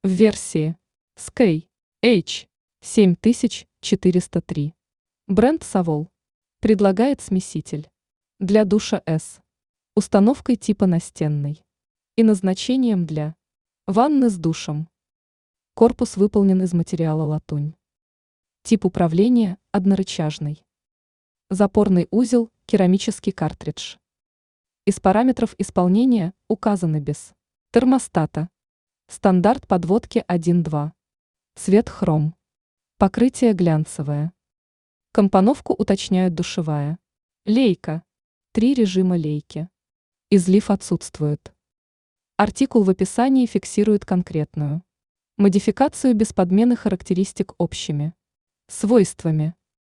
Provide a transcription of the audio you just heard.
В версии SKY H7403 бренд Savol предлагает смеситель для душа S установкой типа настенной и назначением для ванны с душем. Корпус выполнен из материала латунь. Тип управления однорычажный. Запорный узел керамический картридж. Из параметров исполнения указаны без термостата. Стандарт подводки 1.2. Цвет хром. Покрытие глянцевое. Компоновку уточняют душевая. Лейка. 3 режима лейки. Излив отсутствует. Артикул в описании фиксирует конкретную модификацию без подмены характеристик общими свойствами.